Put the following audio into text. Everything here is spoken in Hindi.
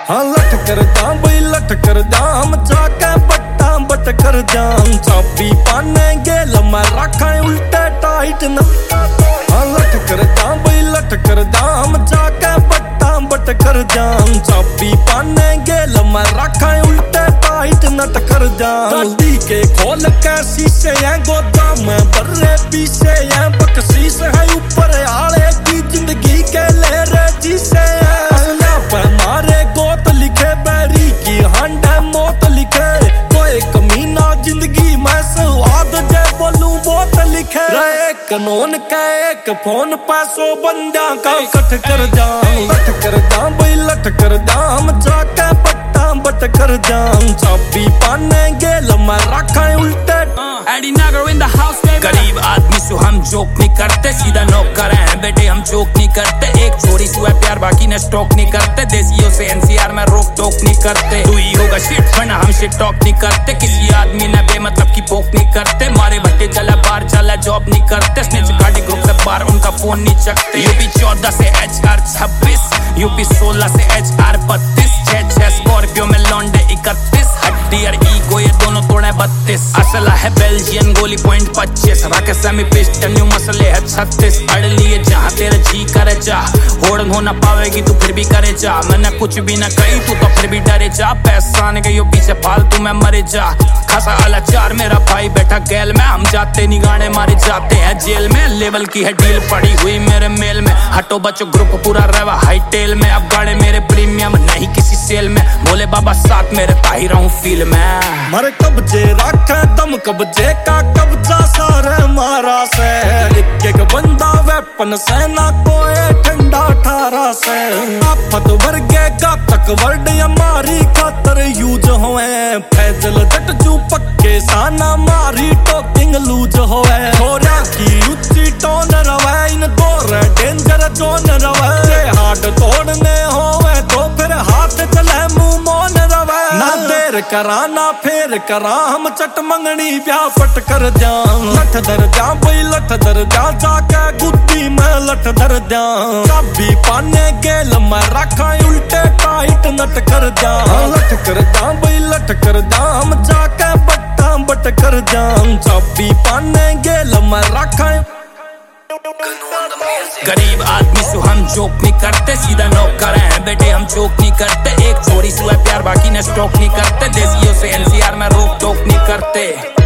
हाँ लट कर जा बई लट कर जा, हम जाके बट्टा बट कर जा। चाबी पाने गेल मैं रखा उल्टे टाइट न। हाँ लट कर जा बई लट कर जा, हम जाके बट्टा बट कर जा। चाबी पाने गेल मैं रखा उल्टे टाइट नट कर जा। गाड़ी के खोल के शीशे हैं गोदाम में बर्रे पीछे हैं, बख्शीश है ऊपर आले की जिंदगी के ले रे जिसे मारे गोत लिखे बैरी की हंड मौत लिखे। कोई कमीना जिंदगी में स्वाद जे बोलूं बहुत लिखे। एक कानून का एक फोन पैसों बंदा का कट कर जा। लट कर जा बई लट कर जा, हम जाके बट्टा बट कर जा। चाबी पाने गेल मैं रखा उल्टे। एडी नागर इन द हाउस में गरीब आदमी से हम जोक नहीं करते, सीधा नौकर हैं बेटे हम जोक नहीं करते। एक छोरी से प्यार बाकी ने स्टॉक नहीं करते, देसियों से एनसीआर में रोक टोक नहीं करते। तू ही होगा शिट वरना हम शिट टॉक नहीं करते, किसी आदमी ने बेमतलब की पोक नहीं करते। मारे भट्टे चला बाहर चला जॉब नहीं करते, स्नेच गाड़ी ग्रुप से बाहर उनका फोन नहीं चकते। यूपी 14 से HR 26, यूपी 16 से HR 32, 6 स्कॉर्पियो में लौंडे 31, हड्डी और ईगो ये दोनों तोड़े 32। असला है बेल्जियन गोली .25, राके सेमी पिस्टल न्यू मसले है 36। अड़ लिए जहाँ तेरे जी करे जा, होड़ हो ना पावेगी तू फिर भी करे जा। मैंने कुछ भी ना कही तू तो फिर भी डरे जा, पैसा ने गई पीछे फालतू में मरे जा। खासा आला चार मेरा भाई बैठा गैल में, हम जाते नहीं गाने मारे जाते हैं जेल में। लेवल की है डील पड़ी हुई मेरे मेल में, हटो बचो ग्रुप पूरा रहवा हाई टेल में। अब गाड़े मेरे प्रीमियम नहीं किसी सेल में, भोले बाबा साथ मेरे ताही रहूं फील में। मर कब्जे रखे दम कब्जे का कब्जा सारे मारा से। एक एक बंदा वेपन से ना कोई ठंडा 18 से। आफत वर्गे का तक वर्ड हमारी खातर यूज होए। फैजल जट जू पक्के साना मारी टोकिंग लूज होए। छोरा की उच्ची टोन रवे, इन दौर डेंजर जोन रवे। हाथ तोड़ने होवे तो फिर हाथ चले मुंह मौन रवे। ना देर करा ना फेर करा, हम चट मंगनी ब्याह पट कर जा। लठ दर जा बई लठ दर जा, जाके गुद्दी में लठ दर जा। चाबी पाने गेल मैं रखा उल्टे टाइट नट कर जा। लठ कर जा बई लठ कर जा, हम जाके बट्टा बट कर जा। चाबी पाने गेल मैं रखा। गरीब आदमी से हम जोक नहीं करते, सीधा नौकर हैं बेटे हम जोक नहीं करते। एक छोरी से प्यार बाकी ने स्टॉक नहीं करते, देसियों से एनसीआर में रोक टोक नहीं करते।